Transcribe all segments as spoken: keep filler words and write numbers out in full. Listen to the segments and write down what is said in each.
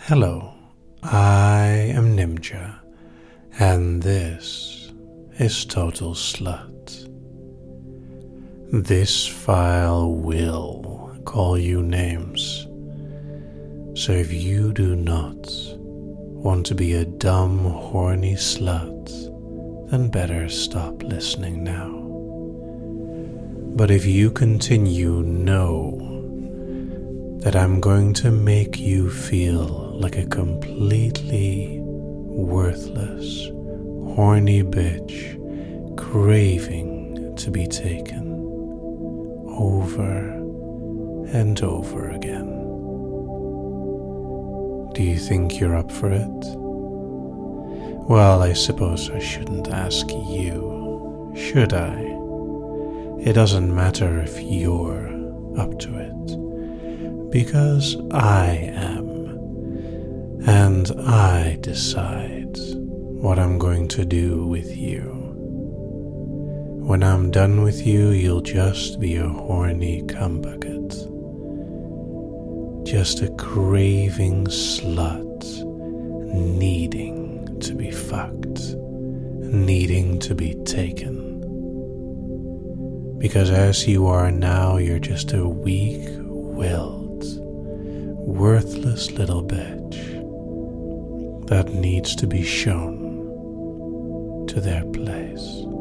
Hello, I am Nimja, and this is Total Slut. This file will call you names, so if you do not want to be a dumb, horny slut, then better stop listening now. But if you continue, know that I'm going to make you feel like a completely worthless, horny bitch craving to be taken over and over again. Do you think you're up for it? Well, I suppose I shouldn't ask you, should I? It doesn't matter if you're up to it, because I am. And I decide what I'm going to do with you. When I'm done with you, you'll just be a horny cumbucket. Just a craving slut, needing to be fucked, needing to be taken. Because as you are now, you're just a weak-willed, worthless little bitch that needs to be shown to their place.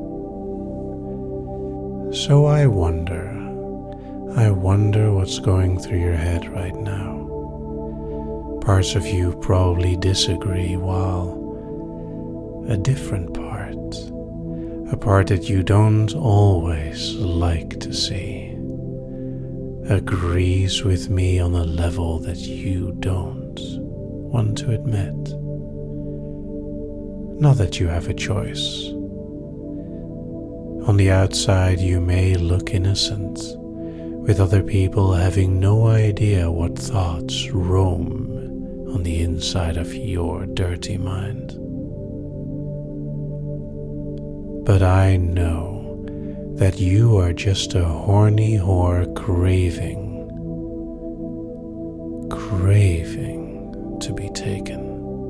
So I wonder, I wonder what's going through your head right now. Parts of you probably disagree, while a different part, a part that you don't always like to see, agrees with me on a level that you don't want to admit. Not that you have a choice. On the outside, you may look innocent, with other people having no idea what thoughts roam on the inside of your dirty mind. But I know that you are just a horny whore craving, craving to be taken.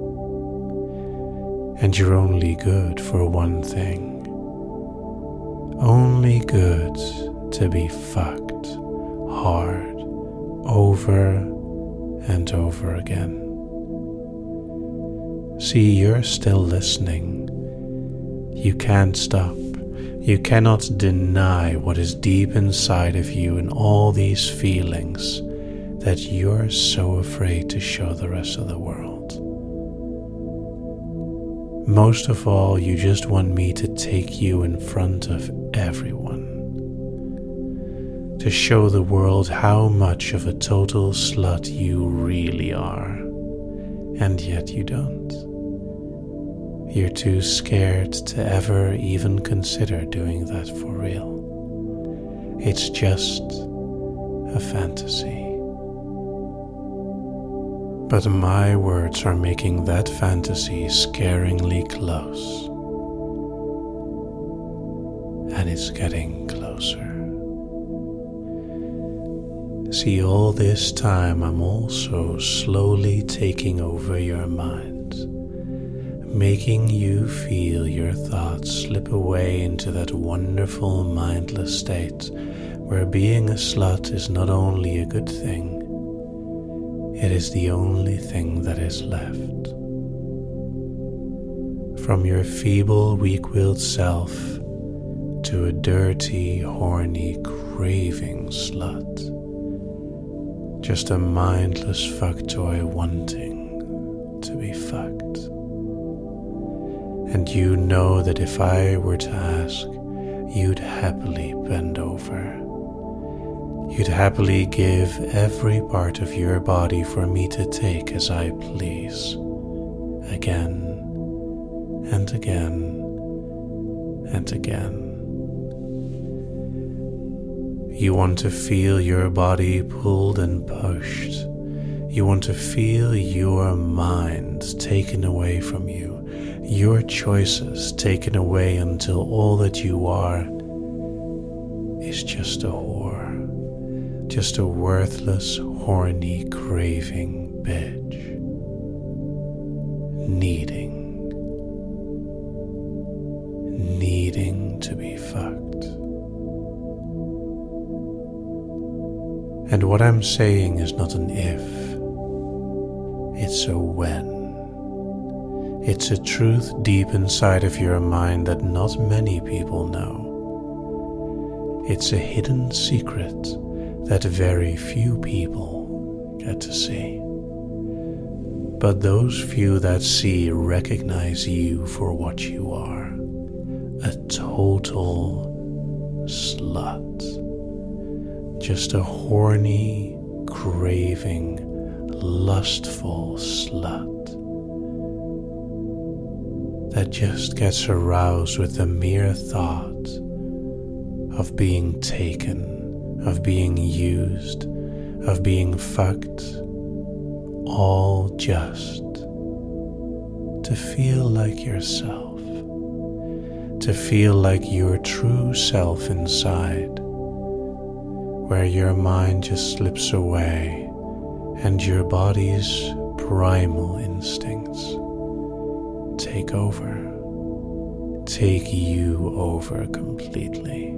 And you're only good for one thing. Only good to be fucked hard over and over again. See, you're still listening. You can't stop. You cannot deny what is deep inside of you and all these feelings that you're so afraid to show the rest of the world. Most of all, you just want me to take you in front of everyone, to show the world how much of a total slut you really are, and yet you don't. You're too scared to ever even consider doing that for real. It's just a fantasy. But my words are making that fantasy scaringly close. And it's getting closer. See, all this time I'm also slowly taking over your mind, making you feel your thoughts slip away into that wonderful mindless state where being a slut is not only a good thing, it is the only thing that is left. From your feeble, weak-willed self to a dirty, horny, craving slut. Just a mindless fuck toy wanting to be fucked. And you know that if I were to ask, you'd happily bend over. You'd happily give every part of your body for me to take as I please, again and again and again. You want to feel your body pulled and pushed. You want to feel your mind taken away from you, your choices taken away until all that you are is just a whore. Just a worthless, horny, craving bitch. And what I'm saying is not an if, it's a when. It's a truth deep inside of your mind that not many people know. It's a hidden secret that very few people get to see. But those few that see recognize you for what you are, a total slut. Just a horny, craving, lustful slut that just gets aroused with the mere thought of being taken, of being used, of being fucked, all just to feel like yourself, to feel like your true self inside, where your mind just slips away and your body's primal instincts take over, take you over completely.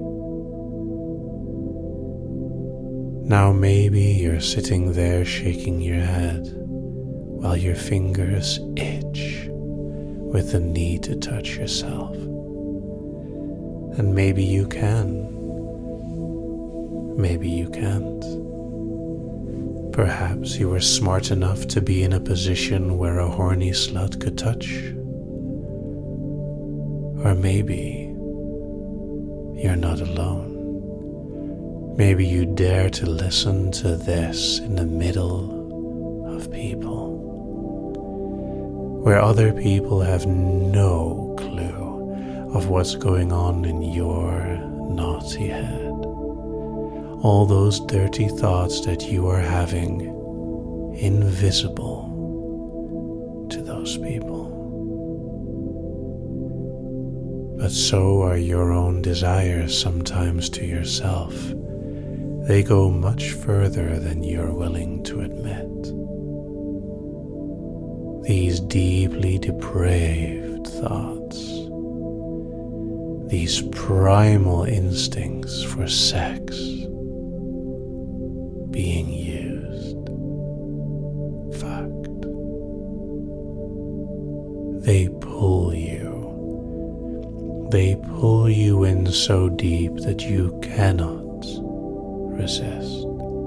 Now maybe you're sitting there shaking your head while your fingers itch with the need to touch yourself. And maybe you can, maybe you can't. Perhaps you were smart enough to be in a position where a horny slut could touch. Or maybe you're not alone. Maybe you dare to listen to this in the middle of people, where other people have no clue of what's going on in your naughty head. All those dirty thoughts that you are having, invisible to those people. But so are your own desires sometimes to yourself. They go much further than you're willing to admit. These deeply depraved thoughts, these primal instincts for sex, being used, fucked, they pull you. They pull you in so deep that you cannot resist.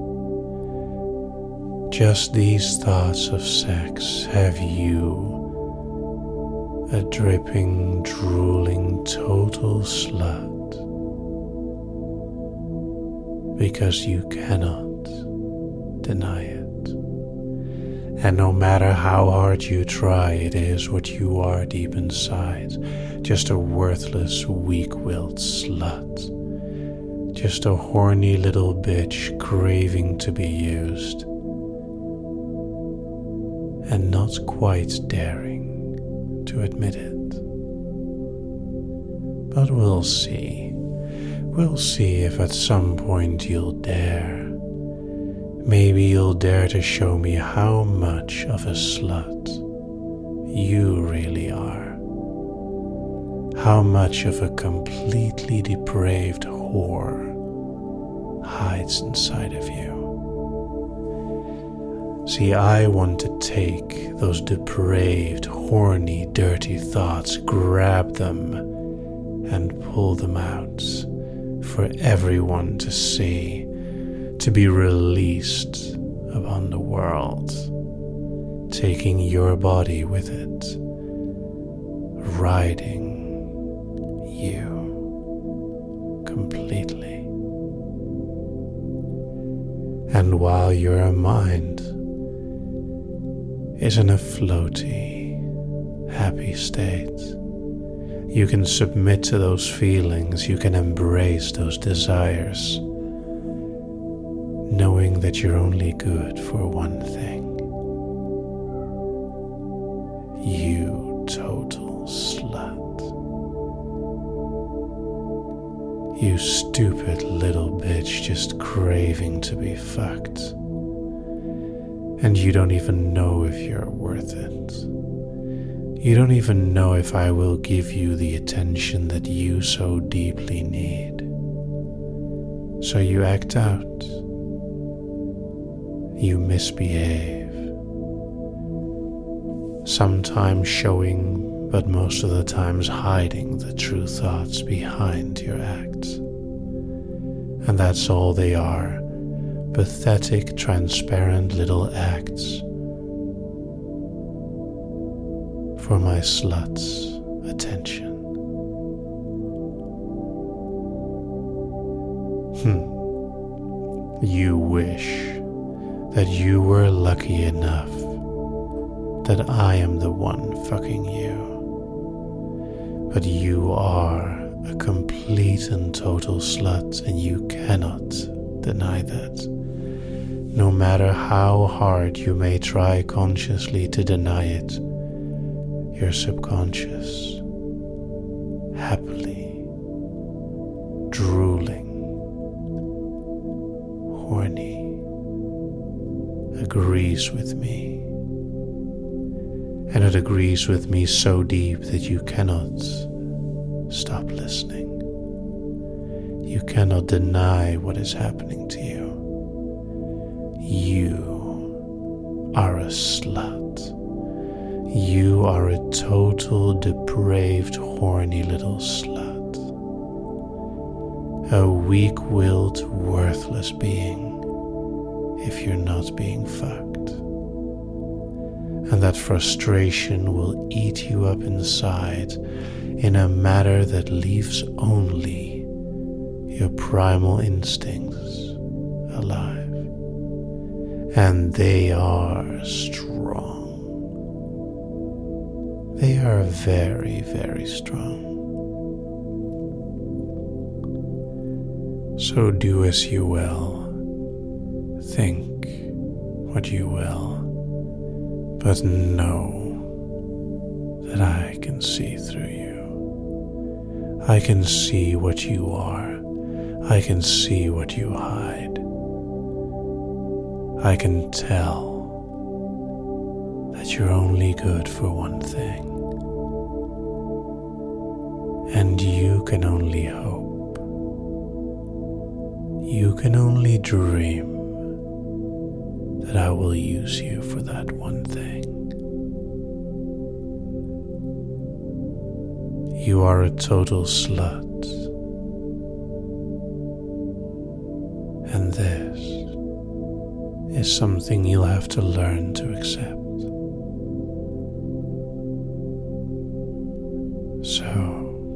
Just these thoughts of sex have you, a dripping, drooling, total slut, because you cannot deny it. And no matter how hard you try, it is what you are deep inside. Just a worthless, weak-willed slut. Just a horny little bitch craving to be used. And not quite daring to admit it. But we'll see. We'll see if at some point you'll dare. Maybe you'll dare to show me how much of a slut you really are. How much of a completely depraved whore hides inside of you. See, I want to take those depraved, horny, dirty thoughts, grab them, and pull them out for everyone to see, to be released upon the world, taking your body with it, riding you completely. And while your mind is in a floaty, happy state, you can submit to those feelings, you can embrace those desires, knowing that you're only good for one thing. You total slut. You stupid little bitch just craving to be fucked. And you don't even know if you're worth it. You don't even know if I will give you the attention that you so deeply need. So you act out. you misbehave, sometimes showing, but most of the times hiding the true thoughts behind your acts. And that's all they are, pathetic, transparent little acts for my slut's attention. Hmm. You wish that you were lucky enough that I am the one fucking you. But you are a complete and total slut, and you cannot deny that. No matter how hard you may try consciously to deny it, your subconscious, happily, drooling, horny, agrees with me. And it agrees with me so deep that you cannot stop listening. You cannot deny what is happening to you. You are a slut. You are a total, depraved, horny little slut. A weak-willed, worthless being if you're not being fucked. And that frustration will eat you up inside in a manner that leaves only your primal instincts alive. And they are strong. They are very, very strong. So do as you will, think what you will, but know that I can see through you. I can see what you are. I can see what you hide. I can tell that you're only good for one thing. And you can only hope. You can only dream that I will use you for that one thing. You are a total slut. And this is something you'll have to learn to accept. So,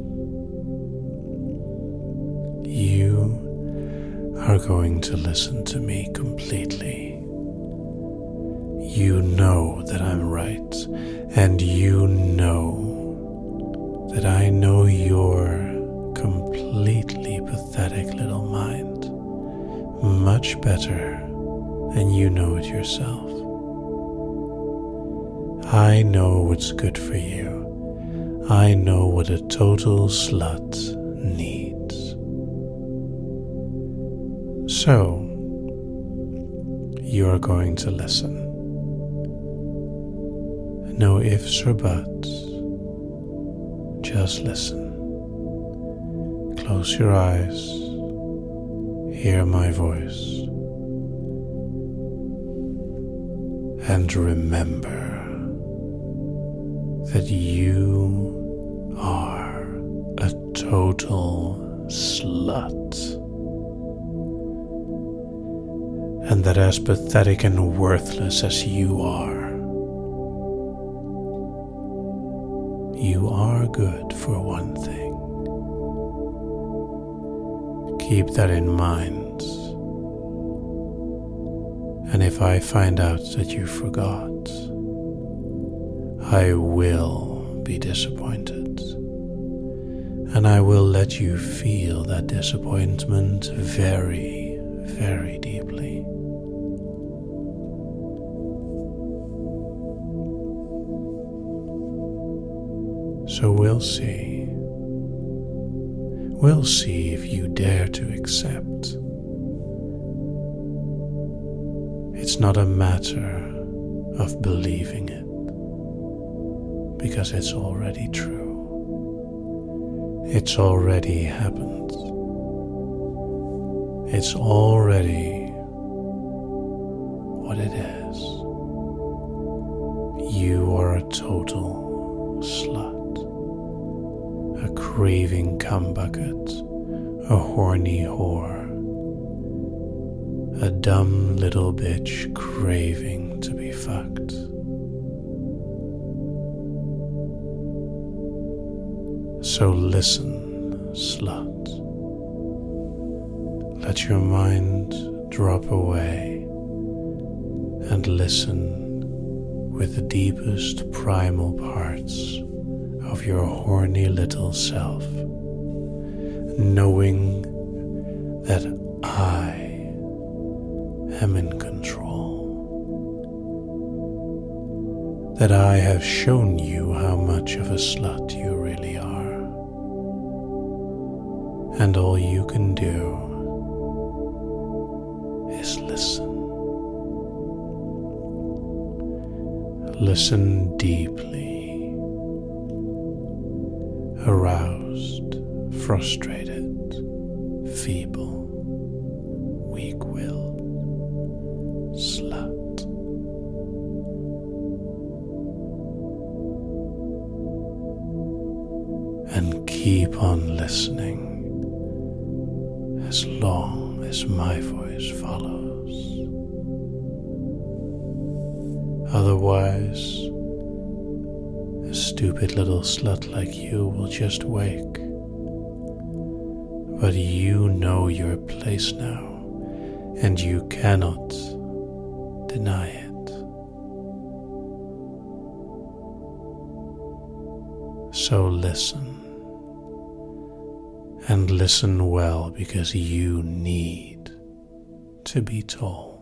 you are going to listen to me completely. You know that I'm right, and you know that I know your completely pathetic little mind much better than you know it yourself. I know what's good for you. I know what a total slut needs. So, you're going to listen. No ifs or buts. Just listen. Close your eyes. Hear my voice. And remember that you are a total slut. And that as pathetic and worthless as you are, you are good for one thing. Keep that in mind. And if I find out that you forgot, I will be disappointed. And I will let you feel that disappointment very, very deeply. So we'll see. We'll see if you dare to accept. It's not a matter of believing it, because it's already true. It's already happened. It's already what it is. You are a total slut, a craving cumbucket, a horny whore, a dumb little bitch craving to be fucked. So listen, slut. Let your mind drop away and listen with the deepest primal parts of your horny little self, knowing that I am in control, that I have shown you how much of a slut you really are. And all you can do is listen. Listen deeply, aroused, frustrated, feeble, weak-willed, slut. And keep on listening as long as my voice follows. Otherwise, a stupid little slut like you will just wake. But you know your place now, and you cannot deny it. So listen. And listen well, because you need to be told.